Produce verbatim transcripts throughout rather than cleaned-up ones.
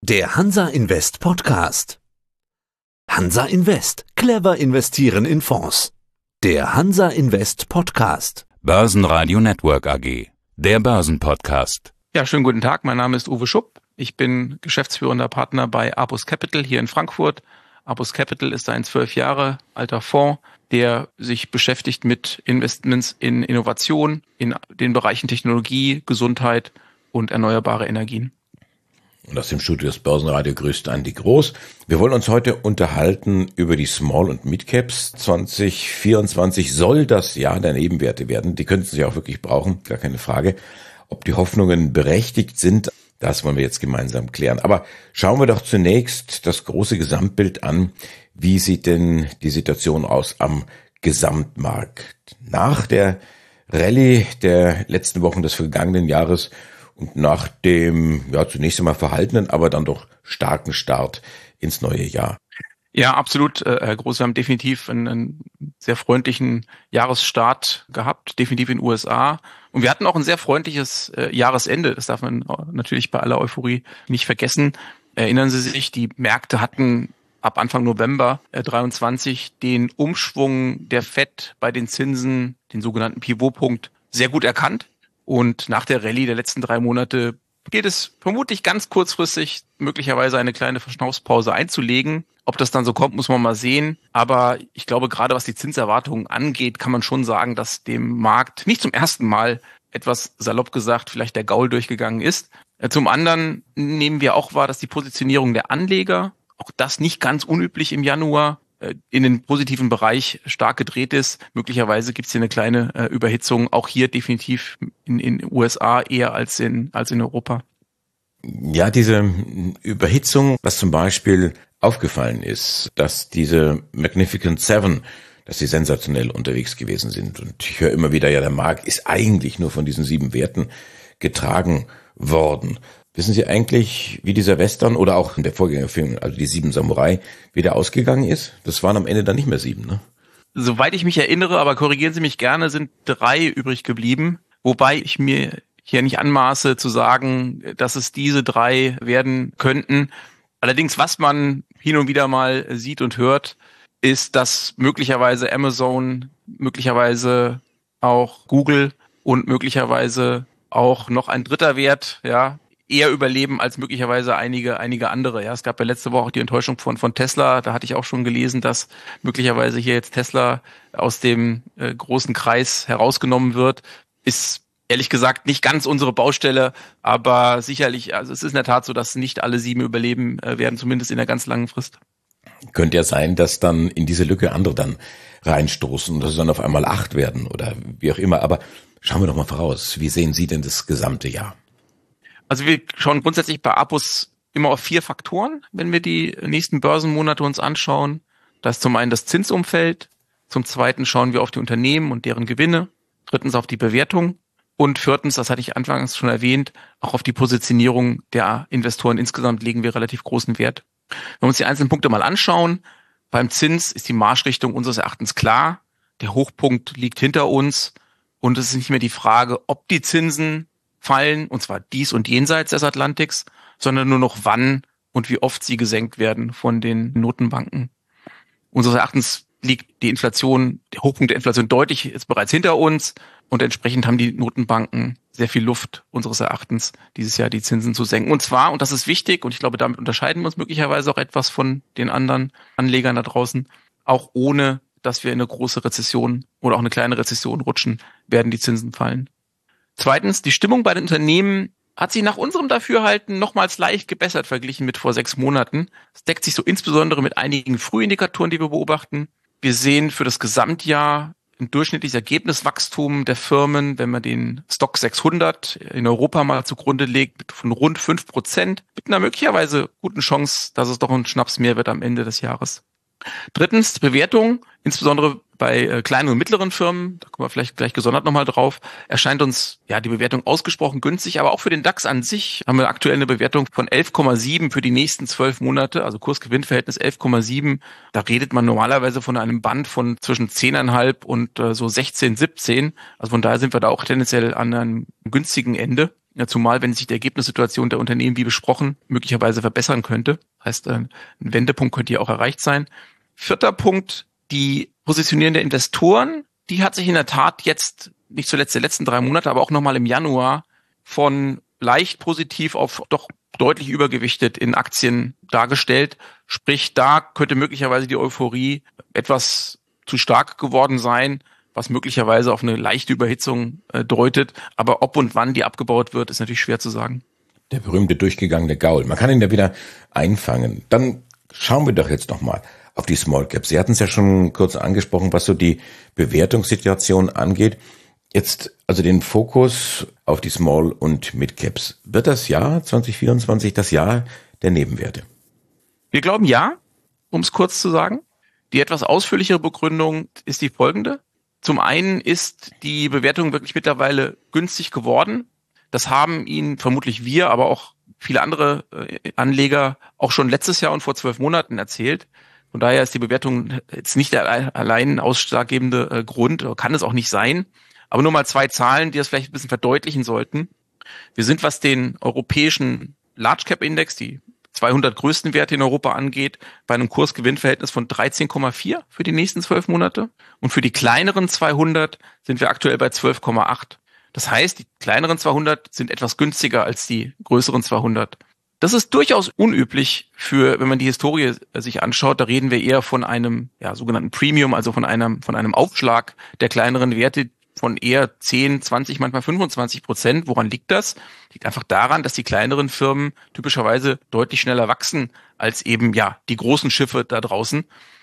Der Hansa Invest Podcast. Hansa Invest. Clever investieren in Fonds. Der Hansa Invest Podcast. Börsenradio Network A G. Der Börsenpodcast. Ja, schönen guten Tag. Mein Name ist Uwe Schupp. Ich bin geschäftsführender Partner bei Apus Capital hier in Frankfurt. Apus Capital ist ein zwölf Jahre alter Fonds, der sich beschäftigt mit Investments in Innovation, in den Bereichen Technologie, Gesundheit und erneuerbare Energien. Und aus dem Studio des Börsenradio grüßt Andi Groß. Wir wollen uns heute unterhalten über die Small- und Mid-Caps. zwanzig vierundzwanzig soll das Jahr der Nebenwerte werden. Die könnten sie auch wirklich brauchen, gar keine Frage. Ob die Hoffnungen berechtigt sind, das wollen wir jetzt gemeinsam klären. Aber schauen wir doch zunächst das große Gesamtbild an. Wie sieht denn die Situation aus am Gesamtmarkt? Nach der Rallye der letzten Wochen des vergangenen Jahres und nach dem, ja, zunächst einmal verhaltenen, aber dann doch starken Start ins neue Jahr. Ja, absolut, Herr Groß. Wir haben definitiv einen, einen sehr freundlichen Jahresstart gehabt, definitiv in den U S A. Und wir hatten auch ein sehr freundliches äh, Jahresende. Das darf man natürlich bei aller Euphorie nicht vergessen. Erinnern Sie sich, die Märkte hatten ab Anfang November äh, dreiundzwanzig den Umschwung der Fed bei den Zinsen, den sogenannten Pivotpunkt, sehr gut erkannt. Und nach der Rallye der letzten drei Monate geht es vermutlich ganz kurzfristig, möglicherweise eine kleine Verschnaufspause einzulegen. Ob das dann so kommt, muss man mal sehen. Aber ich glaube, gerade was die Zinserwartungen angeht, kann man schon sagen, dass dem Markt nicht zum ersten Mal, etwas salopp gesagt, vielleicht der Gaul durchgegangen ist. Zum anderen nehmen wir auch wahr, dass die Positionierung der Anleger, auch das nicht ganz unüblich im Januar, in den positiven Bereich stark gedreht ist. Möglicherweise gibt es hier eine kleine äh, Überhitzung, auch hier definitiv in den U S A eher als in, als in Europa. Ja, diese Überhitzung, was zum Beispiel aufgefallen ist, dass diese Magnificent Seven, dass sie sensationell unterwegs gewesen sind. Und ich höre immer wieder, ja, der Markt ist eigentlich nur von diesen sieben Werten getragen worden. Wissen Sie eigentlich, wie dieser Western oder auch der Vorgängerfilm, also die Sieben Samurai, wie der ausgegangen ist? Das waren am Ende dann nicht mehr sieben, ne? Soweit ich mich erinnere, aber korrigieren Sie mich gerne, sind drei übrig geblieben. Wobei ich mir hier nicht anmaße zu sagen, dass es diese drei werden könnten. Allerdings, was man hin und wieder mal sieht und hört, ist, dass möglicherweise Amazon, möglicherweise auch Google und möglicherweise auch noch ein dritter Wert, ja, eher überleben als möglicherweise einige einige andere. Ja, es gab ja letzte Woche auch die Enttäuschung von von Tesla. Da hatte ich auch schon gelesen, dass möglicherweise hier jetzt Tesla aus dem äh, großen Kreis herausgenommen wird. Ist ehrlich gesagt nicht ganz unsere Baustelle, aber sicherlich, also es ist in der Tat so, dass nicht alle sieben überleben äh, werden, zumindest in der ganz langen Frist. Könnte ja sein, dass dann in diese Lücke andere dann reinstoßen und dass es dann auf einmal acht werden oder wie auch immer. Aber schauen wir doch mal voraus. Wie sehen Sie denn das gesamte Jahr? Also wir schauen grundsätzlich bei Apus immer auf vier Faktoren, wenn wir die nächsten Börsenmonate uns anschauen. Das ist zum einen das Zinsumfeld, zum zweiten schauen wir auf die Unternehmen und deren Gewinne, drittens auf die Bewertung und viertens, das hatte ich anfangs schon erwähnt, auch auf die Positionierung der Investoren. Insgesamt legen wir relativ großen Wert. Wenn wir uns die einzelnen Punkte mal anschauen, beim Zins ist die Marschrichtung unseres Erachtens klar. Der Hochpunkt liegt hinter uns und es ist nicht mehr die Frage, ob die Zinsen fallen, und zwar dies und jenseits des Atlantiks, sondern nur noch wann und wie oft sie gesenkt werden von den Notenbanken. Unseres Erachtens liegt die Inflation, der Hochpunkt der Inflation deutlich jetzt bereits hinter uns und entsprechend haben die Notenbanken sehr viel Luft, unseres Erachtens, dieses Jahr die Zinsen zu senken. Und zwar, und das ist wichtig, und ich glaube, damit unterscheiden wir uns möglicherweise auch etwas von den anderen Anlegern da draußen, auch ohne, dass wir in eine große Rezession oder auch eine kleine Rezession rutschen, werden die Zinsen fallen. Zweitens, die Stimmung bei den Unternehmen hat sich nach unserem Dafürhalten nochmals leicht gebessert verglichen mit vor sechs Monaten. Es deckt sich so insbesondere mit einigen Frühindikatoren, die wir beobachten. Wir sehen für das Gesamtjahr ein durchschnittliches Ergebniswachstum der Firmen, wenn man den Stock sechshundert in Europa mal zugrunde legt, von rund fünf Prozent, mit einer möglicherweise guten Chance, dass es doch ein Schnaps mehr wird am Ende des Jahres. Drittens, die Bewertung, insbesondere bei äh, kleinen und mittleren Firmen, da kommen wir vielleicht gleich gesondert nochmal drauf, erscheint uns ja die Bewertung ausgesprochen günstig, aber auch für den DAX an sich haben wir aktuell eine Bewertung von elf Komma sieben für die nächsten zwölf Monate, also Kurs-Gewinn-Verhältnis elf Komma sieben. Da redet man normalerweise von einem Band von zwischen zehn Komma fünf und äh, so sechzehn, siebzehn. Also von daher sind wir da auch tendenziell an einem günstigen Ende. Ja, zumal, wenn sich die Ergebnissituation der Unternehmen wie besprochen möglicherweise verbessern könnte. Heißt, ein Wendepunkt könnte hier auch erreicht sein. Vierter Punkt, die Positionierung der Investoren, die hat sich in der Tat jetzt, nicht zuletzt der letzten drei Monate, aber auch nochmal im Januar von leicht positiv auf doch deutlich übergewichtet in Aktien dargestellt. Sprich, da könnte möglicherweise die Euphorie etwas zu stark geworden sein, was möglicherweise auf eine leichte Überhitzung äh, deutet. Aber ob und wann die abgebaut wird, ist natürlich schwer zu sagen. Der berühmte durchgegangene Gaul. Man kann ihn ja wieder einfangen. Dann schauen wir doch jetzt nochmal auf die Small Caps. Sie hatten es ja schon kurz angesprochen, was so die Bewertungssituation angeht. Jetzt also den Fokus auf die Small- und Mid-Caps. Wird das Jahr zwanzig vierundzwanzig das Jahr der Nebenwerte? Wir glauben ja, um es kurz zu sagen. Die etwas ausführlichere Begründung ist die folgende. Zum einen ist die Bewertung wirklich mittlerweile günstig geworden. Das haben Ihnen vermutlich wir, aber auch viele andere Anleger auch schon letztes Jahr und vor zwölf Monaten erzählt. Von daher ist die Bewertung jetzt nicht der allein ausschlaggebende Grund, kann es auch nicht sein. Aber nur mal zwei Zahlen, die das vielleicht ein bisschen verdeutlichen sollten. Wir sind, was den europäischen Large Cap Index, die zweihundert größten Werte in Europa angeht, bei einem Kurs-Gewinn-Verhältnis von dreizehn Komma vier für die nächsten zwölf Monate. Und für die kleineren zweihundert sind wir aktuell bei zwölf Komma acht. Das heißt, die kleineren zweihundert sind etwas günstiger als die größeren zweihundert. Das ist durchaus unüblich für, wenn man die Historie sich anschaut, da reden wir eher von einem, ja, sogenannten Premium, also von einem, von einem Aufschlag der kleineren Werte von eher zehn, zwanzig, manchmal fünfundzwanzig Prozent. Woran liegt das? Liegt einfach daran, dass die kleineren Firmen typischerweise deutlich schneller wachsen als eben, ja, die großen Schiffe da draußen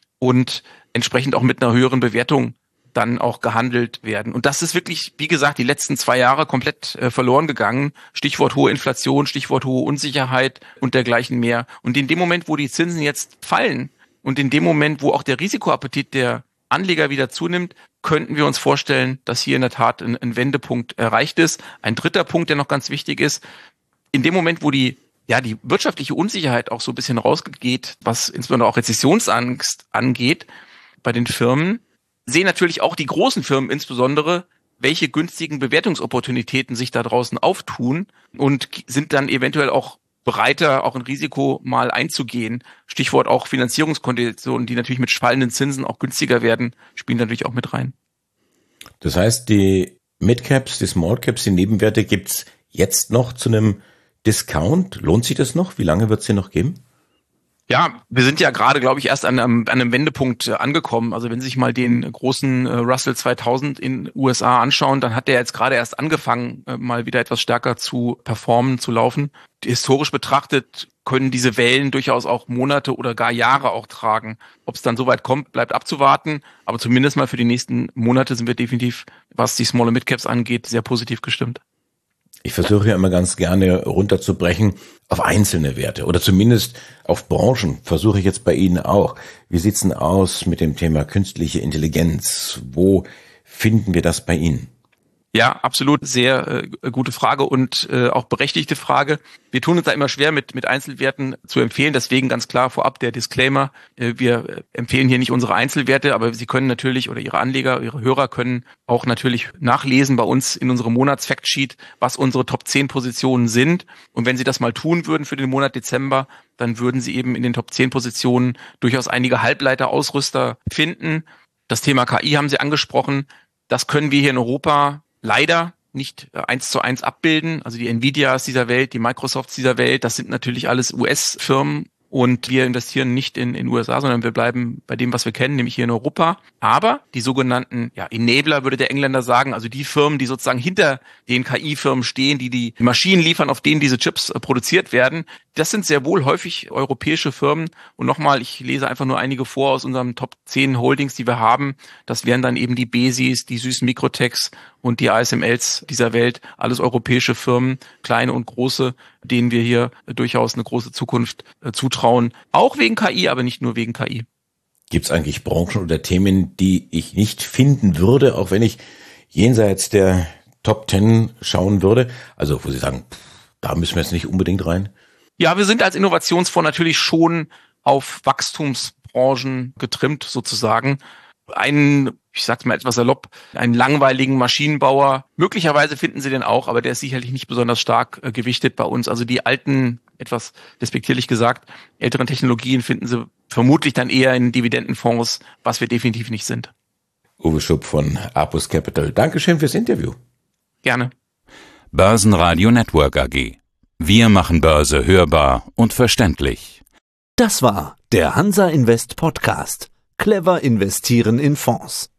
und entsprechend auch mit einer höheren Bewertung dann auch gehandelt werden. Und das ist wirklich, wie gesagt, die letzten zwei Jahre komplett äh, verloren gegangen. Stichwort hohe Inflation, Stichwort hohe Unsicherheit und dergleichen mehr. Und in dem Moment, wo die Zinsen jetzt fallen und in dem Moment, wo auch der Risikoappetit der Anleger wieder zunimmt, könnten wir uns vorstellen, dass hier in der Tat ein, ein Wendepunkt erreicht ist. Ein dritter Punkt, der noch ganz wichtig ist, in dem Moment, wo die ja die wirtschaftliche Unsicherheit auch so ein bisschen rausgeht, was insbesondere auch Rezessionsangst angeht bei den Firmen, sehen natürlich auch die großen Firmen insbesondere, welche günstigen Bewertungsopportunitäten sich da draußen auftun und sind dann eventuell auch bereiter, auch ein Risiko mal einzugehen. Stichwort auch Finanzierungskonditionen, die natürlich mit fallenden Zinsen auch günstiger werden, spielen natürlich auch mit rein. Das heißt, die Mid-Caps, die Small-Caps, die Nebenwerte gibt's jetzt noch zu einem Discount. Lohnt sich das noch? Wie lange wird es den noch geben? Ja, wir sind ja gerade, glaube ich, erst an einem, an einem Wendepunkt äh, angekommen. Also wenn Sie sich mal den großen äh, Russell zweitausend in U S A anschauen, dann hat der jetzt gerade erst angefangen, äh, mal wieder etwas stärker zu performen, zu laufen. Historisch betrachtet können diese Wellen durchaus auch Monate oder gar Jahre auch tragen. Ob es dann so weit kommt, bleibt abzuwarten. Aber zumindest mal für die nächsten Monate sind wir definitiv, was die Small- und Mid-Caps angeht, sehr positiv gestimmt. Ich versuche ja immer ganz gerne runterzubrechen auf einzelne Werte oder zumindest auf Branchen, versuche ich jetzt bei Ihnen auch. Wie sieht's denn aus mit dem Thema künstliche Intelligenz? Wo finden wir das bei Ihnen? Ja, absolut, sehr äh, gute Frage und äh, auch berechtigte Frage. Wir tun uns da immer schwer mit mit Einzelwerten zu empfehlen, deswegen ganz klar vorab der Disclaimer. Äh, wir empfehlen hier nicht unsere Einzelwerte, aber Sie können natürlich oder Ihre Anleger, Ihre Hörer können auch natürlich nachlesen bei uns in unserem Monats-Factsheet, was unsere Top zehn Positionen sind. Und wenn Sie das mal tun würden für den Monat Dezember, dann würden Sie eben in den Top zehn Positionen durchaus einige Halbleiter-Ausrüster finden. Das Thema K I haben Sie angesprochen. Das können wir hier in Europa leider nicht eins zu eins abbilden. Also die Nvidias dieser Welt, die Microsofts dieser Welt, das sind natürlich alles U S-Firmen und wir investieren nicht in in U S A, sondern wir bleiben bei dem, was wir kennen, nämlich hier in Europa. Aber die sogenannten ja, Enabler, würde der Engländer sagen, also die Firmen, die sozusagen hinter den K I-Firmen stehen, die die Maschinen liefern, auf denen diese Chips äh, produziert werden, das sind sehr wohl häufig europäische Firmen. Und nochmal, ich lese einfach nur einige vor aus unserem Top zehn Holdings, die wir haben. Das wären dann eben die Besis, die süßen Mikrotechs und die A S M Ls dieser Welt. Alles europäische Firmen, kleine und große, denen wir hier durchaus eine große Zukunft äh, zutrauen. Auch wegen K I, aber nicht nur wegen K I. Gibt es eigentlich Branchen oder Themen, die ich nicht finden würde, auch wenn ich jenseits der Top zehn schauen würde? Also wo Sie sagen, pff, da müssen wir jetzt nicht unbedingt rein? Ja, wir sind als Innovationsfonds natürlich schon auf Wachstumsbranchen getrimmt sozusagen. einen, ich sag's mal etwas salopp, einen langweiligen Maschinenbauer. Möglicherweise finden Sie den auch, aber der ist sicherlich nicht besonders stark äh, gewichtet bei uns. Also die alten, etwas despektierlich gesagt, älteren Technologien finden Sie vermutlich dann eher in Dividendenfonds, was wir definitiv nicht sind. Uwe Schupp von Apus Capital. Dankeschön fürs Interview. Gerne. Börsenradio Network A G. Wir machen Börse hörbar und verständlich. Das war der Hansa Invest Podcast. Clever investieren in Fonds.